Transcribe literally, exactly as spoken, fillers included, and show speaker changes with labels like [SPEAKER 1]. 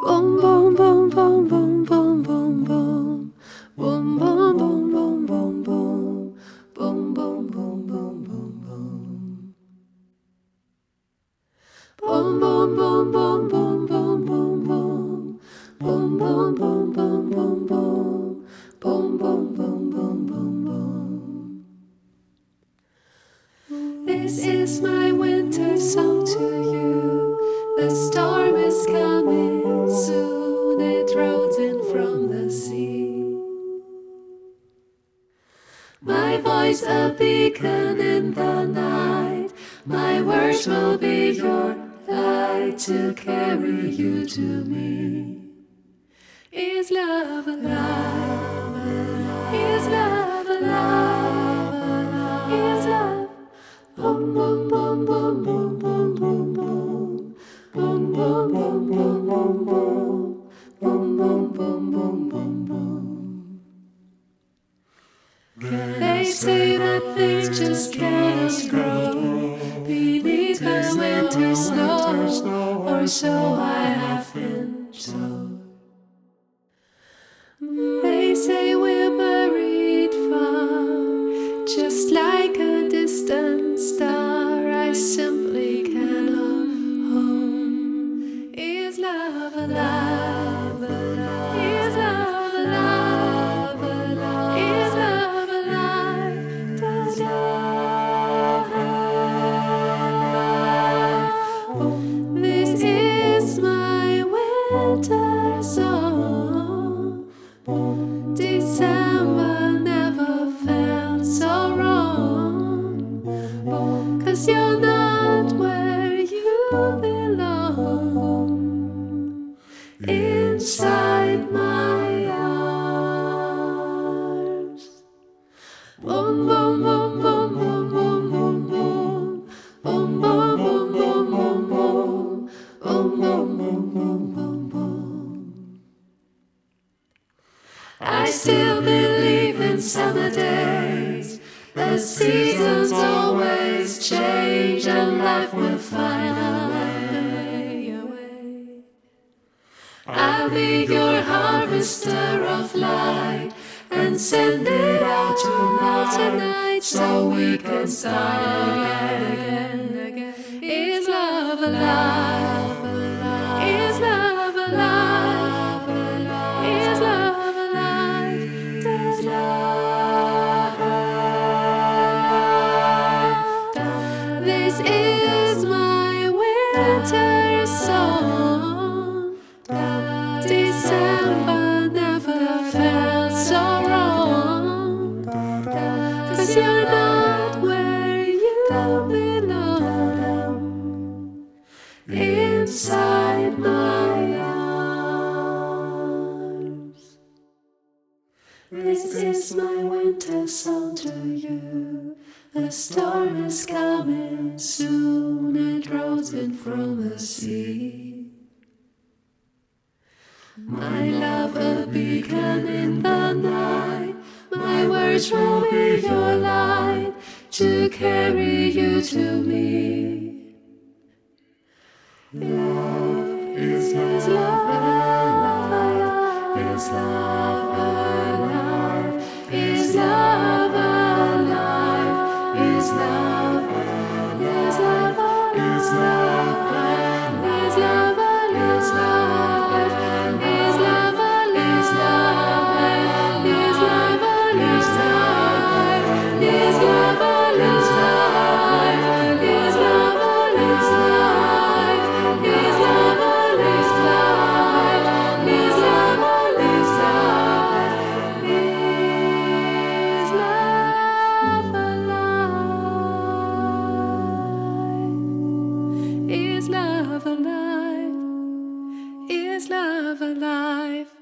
[SPEAKER 1] Boom, boom, boom, boom, boom, boom, boom, boom. Boom, boom, boom, boom, boom, boom. Boom, boom, boom, boom, boom, boom. Boom, boom, boom, boom, boom, boom, boom, boom. Boom, boom, boom, boom, boom, boom. Boom, boom, boom, boom, boom, boom. This is my winter song to you. The storm is coming soon. It rolls in from the sea. My voice a beacon in the night. My words will be your light to carry you to me. Is love alive? Is love alive? Is love? Boom, boom, boom, boom, boom, boom, boom, boom. Boom, boom, boom, boom, boom, boom. Boom, boom, boom, boom, boom, boom. They say that things just cannot grow beneath the winter snow, or so I have been told. They say we're buried far, just like a distant star. I simply cannot home. Is love alive? Is love alive? Is love alive? Does love alive? This is my winter song. December never felt so wrong, 'cause you're not where you belong, inside my arms. Boom, boom, boom, boom, boom, boom, boom, boom. Boom, boom, boom, boom, boom, boom. Boom, boom, boom, boom, boom, boom. I still believe in summer days. The seasons always change and life will find a way. I'll be your harvester of light and send it out tonight so we can start again, again. Is love alive? Is love alive? Is love alive? Does love alive? This is my winter song. December never felt so wrong, 'cause you're not where you belong, inside my arms. This is my winter song to you. The storm is coming soon. It rolls in from the sea. My love, a beacon in the night. My words will be your light to carry you to me. Love is love alive. Is love alive? Is love alive? Is love alive? Is love alive? Is love alive? Is love alive? Is love alive? Is love alive? Is love alive? Is love alive? Is love alive? Is love alive? Is love alive? Is love alive? Is love alive? Is love alive? Is love alive?